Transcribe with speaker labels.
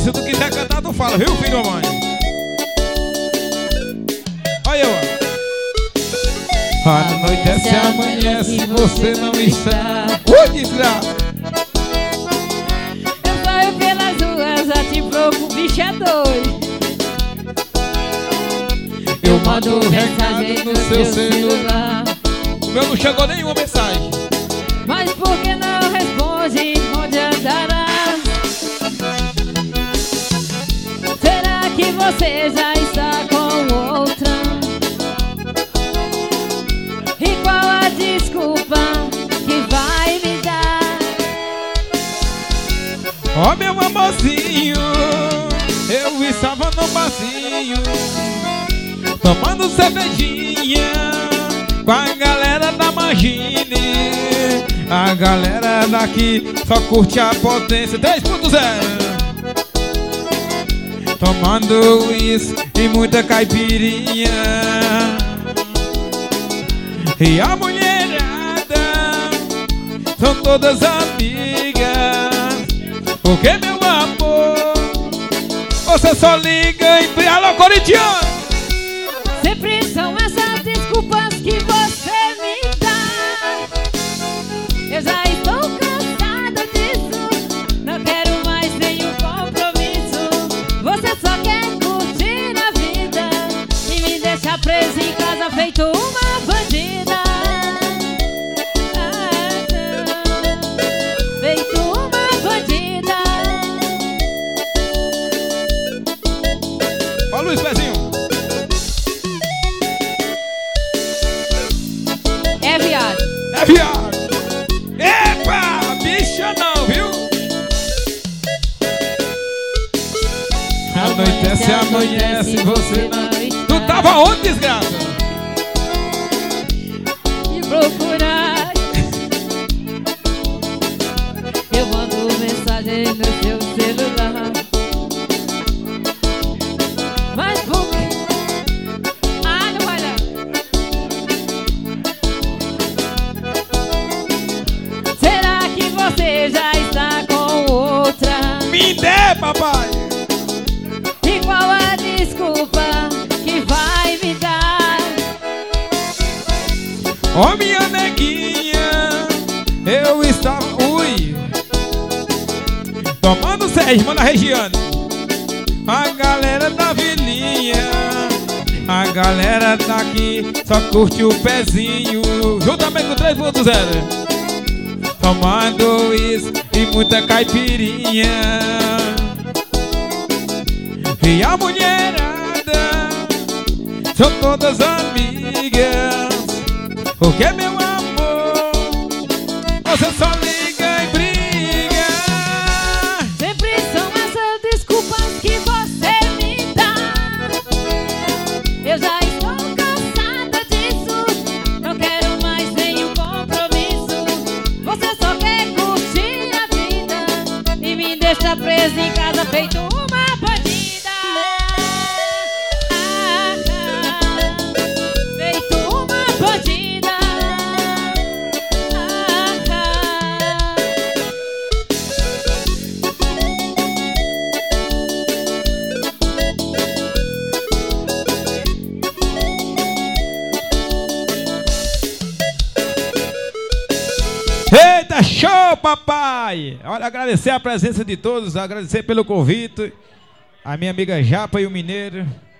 Speaker 1: Se tu quiser cantar, tu fala, viu, filho da mãe? Olha eu, ó. Anoitece, amanhece, você não está. Desgraça.
Speaker 2: Eu saio pelas ruas, a te procuro, bicho é doido.
Speaker 1: Eu mando um recado no seu celular. O meu não chegou nenhuma mensagem.
Speaker 2: Mas por que não responde? Onde andarás? Será que você já está com outra? E qual a desculpa que vai me dar?
Speaker 1: Ó, meu amorzinho, eu estava no barzinho tomando cervejinha com a galera da Magine. A galera daqui só curte a potência 3.0, tomando isso e muita caipirinha. E a mulherada são todas amigas, porque meu amor, você só liga em alô, corintiano.
Speaker 2: Sempre são essas desculpas que você me dá. Eu já estou cansada disso, não quero mais nenhum compromisso. Você só quer curtir a vida e me deixa presa em casa feito uma bandida. Feito uma bandida.
Speaker 1: Ó, Luiz Pezinho.
Speaker 2: É viado.
Speaker 1: É viado. Epa, bicha não, viu? Anoitece, amanhece, você não. Tu tava onde, desgraça?
Speaker 2: Me procurar. Eu mando mensagem no seu celular. Mas por que? Ah, não vai dar. Será que você já está com outra?
Speaker 1: Me dê, papai.
Speaker 2: E qual a desculpa que vai me dar?
Speaker 1: Ó, minha neguinha, eu estava, tomando irmã da Regiane. A galera da vilinha, a galera daqui só curte o pezinho, juntamente com 3.0, tomando isso e muita caipirinha. E a mulherada são todas amigas, porque meu amor, você só liga e briga.
Speaker 2: Sempre são essas desculpas que você me dá. Eu já estou cansada disso, não quero mais nenhum compromisso. Você só quer curtir a vida e me deixa presa em casa feito uma bandida. Feito uma bandida.
Speaker 1: Eita, show, papai! Olha, agradecer a presença de todos, agradecer pelo convite, a minha amiga Japa e o Mineiro.